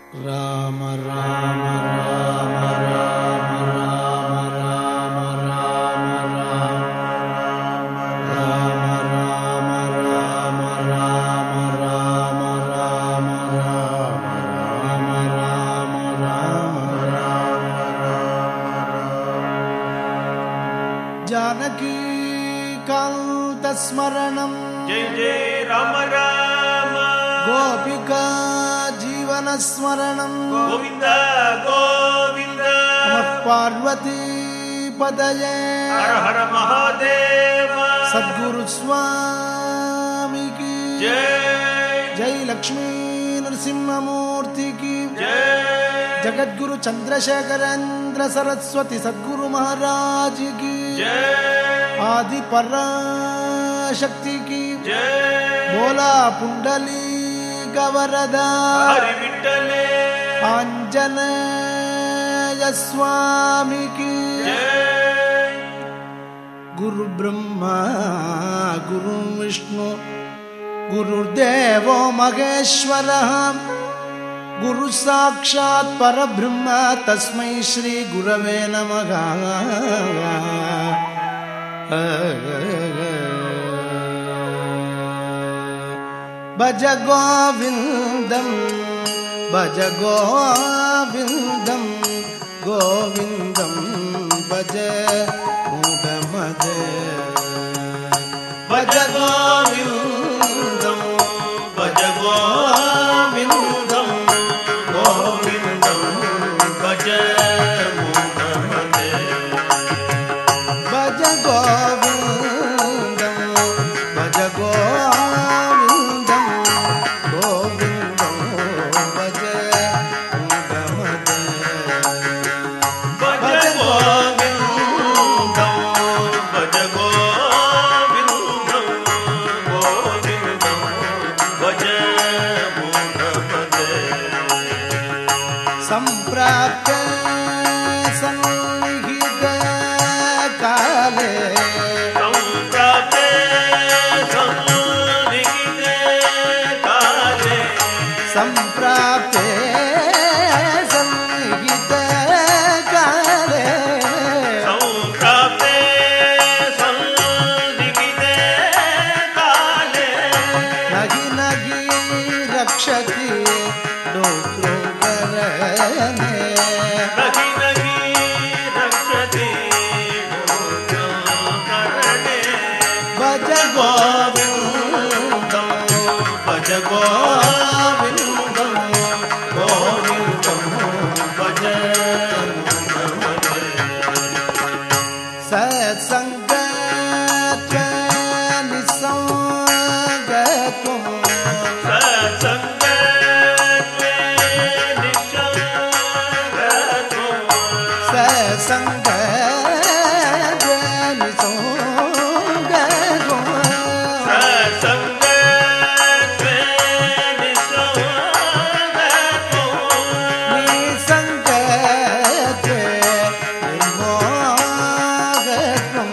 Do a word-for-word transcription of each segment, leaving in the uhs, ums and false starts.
ராம ராம ராம ராம ராம ராம ராம ராம ராம ராம ராம ராம ராம ராம ராம ஜானகி காந்த ஸ்மரணம் ஜெய ஜெய ராம ராம கோபிகா ஸ்மரணம் கோவிந்த கோவிந்த பார்வதி பதயே ஹர ஹர மகாதேவ சத்குரு சுவாமி கி ஜெய் ஜெய் லக்ஷ்மி நரசிம்மமூர்த்தி கி ஜெய் ஜகத்குரு சந்திரசேகரேந்திர சரஸ்வதி சத்குரு மகாராஜ் கி ஜெய் ஆதி பராசக்தி கி ஜெய் போலா புண்டலி கவரதா ஹரி விட்டலே ஆஞ்சநேய சுவாமி கி ஜெய் குரு பிரம்மா குரு விஷ்ணு குரு தேவோ மகேஸ்வரः குரு சாக்ஷாத் பரபிரம்ம தஸ்மை ஸ்ரீ குரவே நமः. பஜ கோவிந்தம் பஜ கோவிந்தம் கோவிந்தம் பஜ மூடமத பஜ கோவிந்தம் பஜ கோவிந்தம் கோவிந்தம் பஜ மூடமதே பஜ கோவிந்தம் பஜ கோவிந்தம் கோவிந்தம் பஜ மூடமத பஜ கோவிந்தம் பஜ கோவிந்தம் கோவிந்தம் பஜ மூடமதே சம்பிராப்த சந்நிகித காலே சம்பிராப்தே சந்நிகிதே காலே சம்பிராப்தே சந்நிகித காலே சம்பிராப்தே சந்நிகிதே காலே நகி நகி ரக்ஷதி டோக்ரோ கரனே நகி நகி ரக்ஷதி கரணே பஜ கோவிந்தம் பஜ கோவிந்தம் கோவிந்தம் பஜ சத்சங்கத்வ நிசங்கத்வம் சத்சங்கத்வே நிஷங்கத்வம் சத்சங்கத்வ நிசங்கத்வம் சத்சங்கத்வே நிஷங்கத்வம் நிசங்கத்வ நிர்மோகத்வம்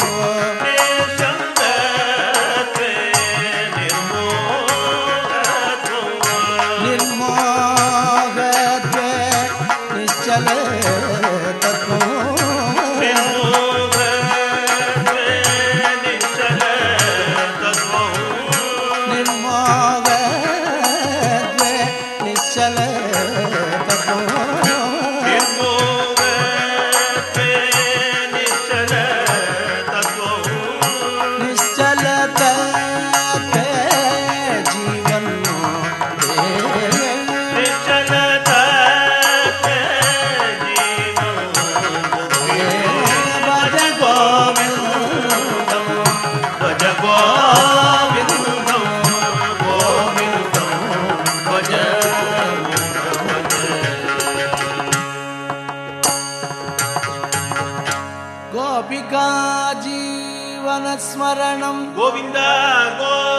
நிஷங்கத்வே நிர்மோகத்வம் நிர்மோகத்வ நிச்சல தத்வம் நிர்மோகத்வே நிச்சல தத்வம் நிர்மோகத்வ நிச்சல தத்வம் நிர்மோகத்வே நிச்சல தத்வம் நிச்சலதே ஜீவன் நிச்சல தத்வே ஜீவன் பஜ கோவிந்தம் பஜ கோவிந்தம் கோவிந்தம் பஜ கோபிகா ஜீவன ஸ்மரணம் கோவிந்த கோ